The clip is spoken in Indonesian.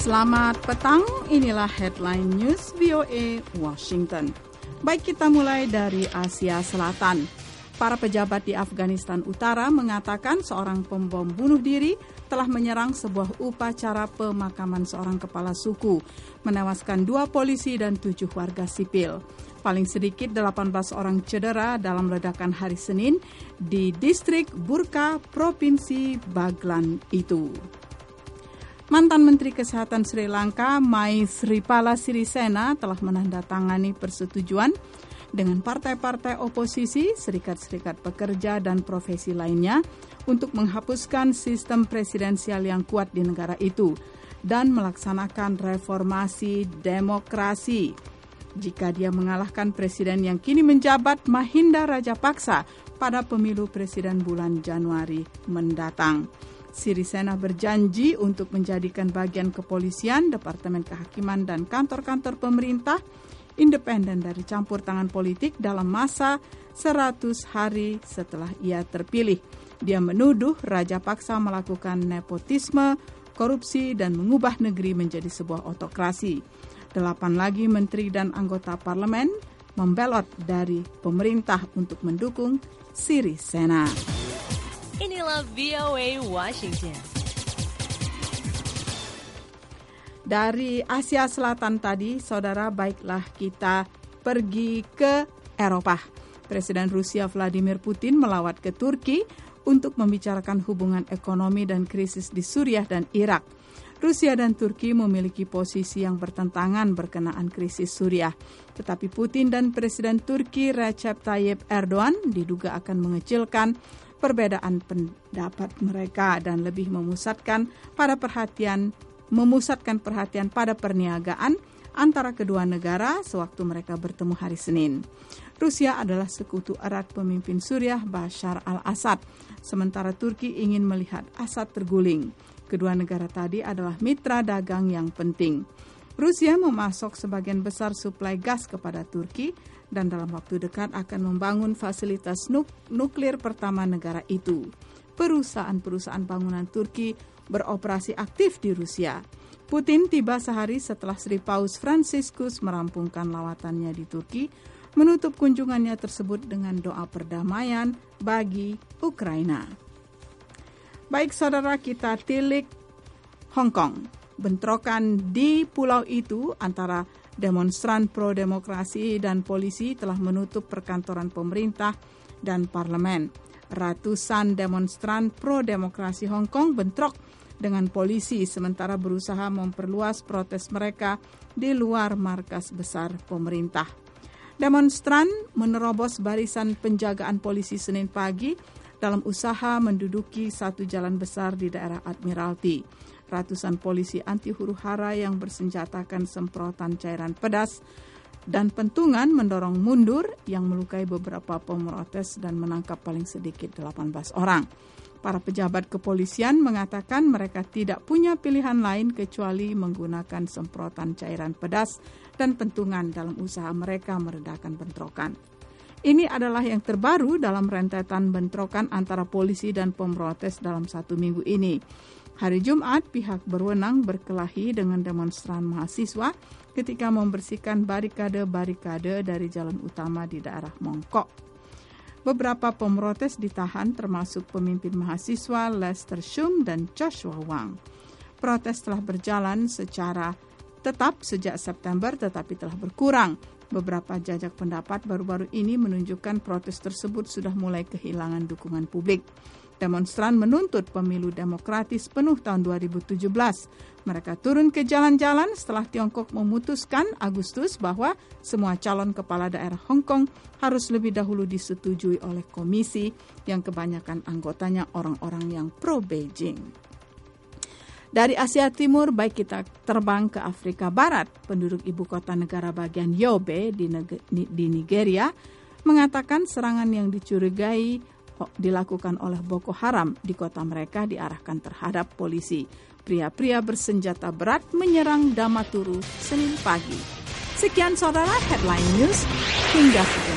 Selamat petang, inilah Headline News VOA Washington. Baik, kita mulai dari Asia Selatan. Para pejabat di Afghanistan Utara mengatakan seorang pembom bunuh diri telah menyerang sebuah upacara pemakaman seorang kepala suku, menewaskan 2 polisi dan 7 warga sipil. Paling sedikit 18 orang cedera dalam ledakan hari Senin di distrik Burka, Provinsi Baglan itu. Mantan Menteri Kesehatan Sri Lanka, Maithripala Sirisena, telah menandatangani persetujuan dengan partai-partai oposisi, serikat-serikat pekerja, dan profesi lainnya untuk menghapuskan sistem presidensial yang kuat di negara itu dan melaksanakan reformasi demokrasi. Jika dia mengalahkan presiden yang kini menjabat, Mahinda Rajapaksa, pada pemilu presiden bulan Januari mendatang. Sirisena berjanji untuk menjadikan bagian kepolisian, departemen kehakiman, dan kantor-kantor pemerintah independen dari campur tangan politik dalam masa 100 hari setelah ia terpilih. Dia menuduh Rajapaksa melakukan nepotisme, korupsi, dan mengubah negeri menjadi sebuah autokrasi. 8 lagi menteri dan anggota parlemen membelot dari pemerintah untuk mendukung Sirisena. Inilah VOA Washington. Dari Asia Selatan tadi, saudara, baiklah kita pergi ke Eropa. Presiden Rusia Vladimir Putin melawat ke Turki untuk membicarakan hubungan ekonomi dan krisis di Suriah dan Irak. Rusia dan Turki memiliki posisi yang bertentangan berkenaan krisis Suriah. Tetapi Putin dan Presiden Turki Recep Tayyip Erdogan diduga akan mengecilkan perbedaan pendapat mereka dan lebih memusatkan perhatian pada perniagaan antara kedua negara sewaktu mereka bertemu hari Senin. Rusia adalah sekutu erat pemimpin Suriah Bashar al-Assad, sementara Turki ingin melihat Assad terguling. Kedua negara tadi adalah mitra dagang yang penting. Rusia memasok sebagian besar suplai gas kepada Turki dan dalam waktu dekat akan membangun fasilitas nuklir pertama negara itu. Perusahaan-perusahaan bangunan Turki beroperasi aktif di Rusia. Putin tiba sehari setelah Sri Paus Fransiskus merampungkan lawatannya di Turki, menutup kunjungannya tersebut dengan doa perdamaian bagi Ukraina. Baik, saudara, kita tilik Hong Kong. Bentrokan di pulau itu antara demonstran pro-demokrasi dan polisi telah menutup perkantoran pemerintah dan parlemen. Ratusan demonstran pro-demokrasi Hong Kong bentrok dengan polisi sementara berusaha memperluas protes mereka di luar markas besar pemerintah. Demonstran menerobos barisan penjagaan polisi Senin pagi dalam usaha menduduki satu jalan besar di daerah Admiralty. Ratusan polisi anti huru-hara yang bersenjatakan semprotan cairan pedas dan pentungan mendorong mundur yang melukai beberapa pemrotes dan menangkap paling sedikit 18 orang. Para pejabat kepolisian mengatakan mereka tidak punya pilihan lain kecuali menggunakan semprotan cairan pedas dan pentungan dalam usaha mereka meredakan bentrokan. Ini adalah yang terbaru dalam rentetan bentrokan antara polisi dan pemrotes dalam 1 minggu ini. Hari Jumat, pihak berwenang berkelahi dengan demonstran mahasiswa ketika membersihkan barikade-barikade dari jalan utama di daerah Mongkok. Beberapa pemrotes ditahan termasuk pemimpin mahasiswa Lester Shum dan Joshua Wang. Protes telah berjalan secara tetap sejak September tetapi telah berkurang. Beberapa jajak pendapat baru-baru ini menunjukkan protes tersebut sudah mulai kehilangan dukungan publik. Demonstran menuntut pemilu demokratis penuh tahun 2017. Mereka turun ke jalan-jalan setelah Tiongkok memutuskan Agustus bahwa semua calon kepala daerah Hong Kong harus lebih dahulu disetujui oleh komisi yang kebanyakan anggotanya orang-orang yang pro-Beijing. Dari Asia Timur, baik kita terbang ke Afrika Barat. Penduduk ibu kota negara bagian Yobe di Nigeria mengatakan serangan yang dicurigai dilakukan oleh Boko Haram di kota mereka diarahkan terhadap polisi. Pria-pria bersenjata berat menyerang Damaturu Senin pagi. Sekian saudara Headline News, hingga